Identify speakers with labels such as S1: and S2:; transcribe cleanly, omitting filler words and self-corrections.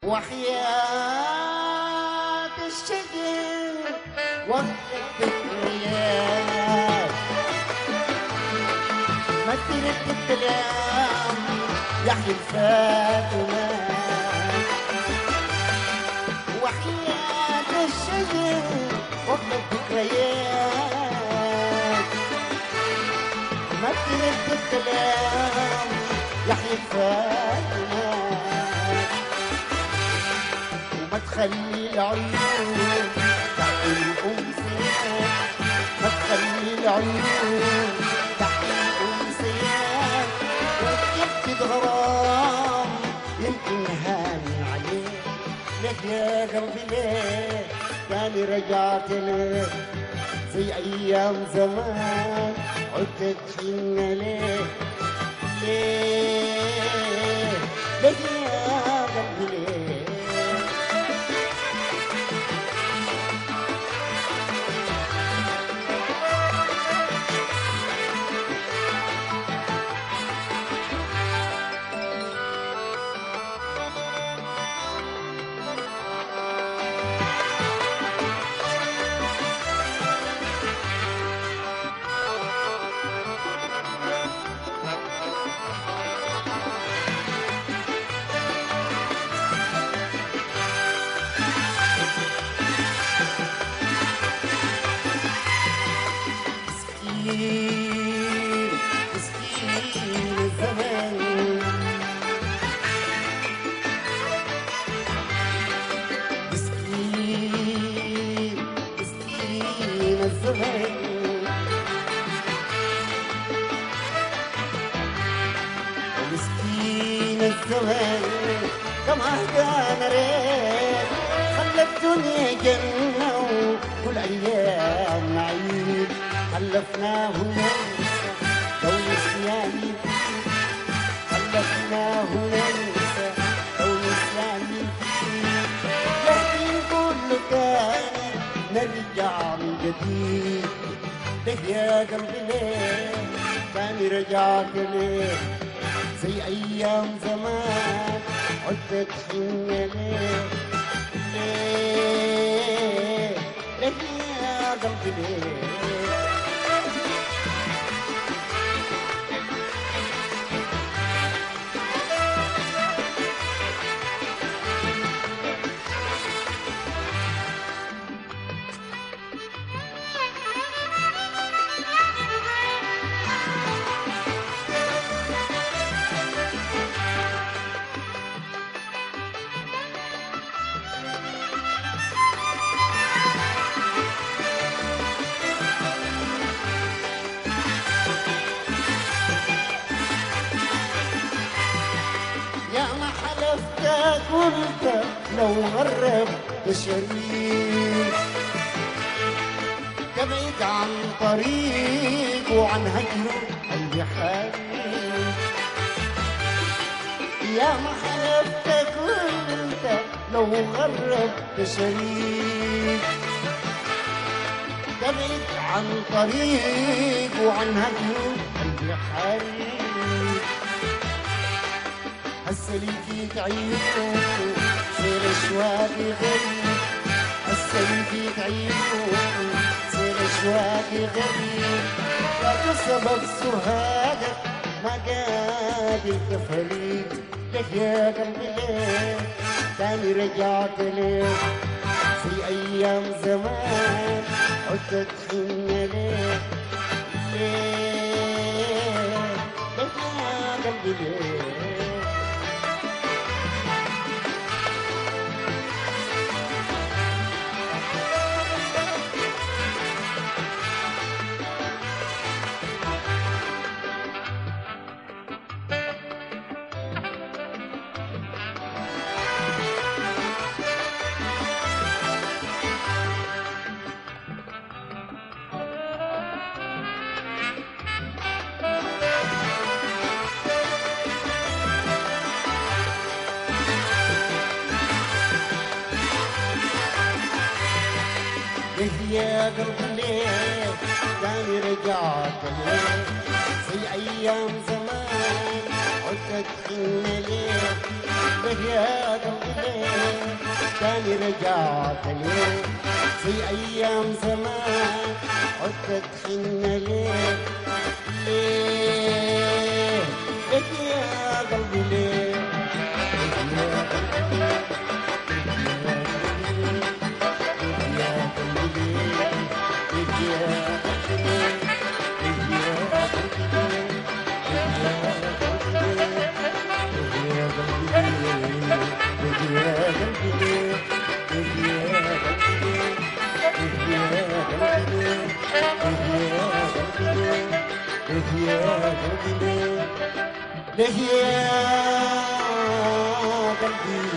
S1: وحياة الشجر وقت الذكريات ما ترد الكلام يا حلفاتنا. وحياة الشجر وقت الذكريات ما ترد الكلام يا حلفاتنا. وما تخلي العيون تحت الأمسيات، ما تخلي العيون تحت الأمسيات. وتكبت غرام يمكن هاني عليك. لك يا قلبي ليه تاني رجعت لك زي أيام زمان. عدت تحن ليه ليه لك يا قلبي ليه. مسكين الزمان مسكين مسكين الزمان. مسكين الزمان كم أهدانا ريت خلى الدنيا جنة وكل أيام نعيد. حلفناه ننسى لو نسياني فيك، حلفناه ننسى لو نسياني فيك. لكن كل تاني نرجع من جديد. ليه يا قلبي ليه تاني رجعت ليه زي أيام زمان. عدت تحن ليه ليه ليه يا قلبي ليه. قلت لو غرب بشريك تبعد عن طريق وعن هجره قلبي حنين. يا ما حلفتك قلت لو غرب بشريك تبعد عن طريق وعن هجره قلبي حنين. هسه اللي فيك عيونه صير اشواقي غريب. هسه اللي فيك عيونه صير اشواقي غريب. لكن سبب سهادك ما قادر تفريق. لك يا قلبي ليه تاني رجعت ليه في ايام زمان. عدت تحن ليه ليه لك يا قلبي ليه. ليه يا قلبي ليه تاني رجعت ليه زي أيام زمان. عدت تحن ليه ليه يا قلبي ليه تاني رجعت ليه في أيام زمان عدت تحن ليه ليه ليه يا قلبي ليه ليه يا قلبي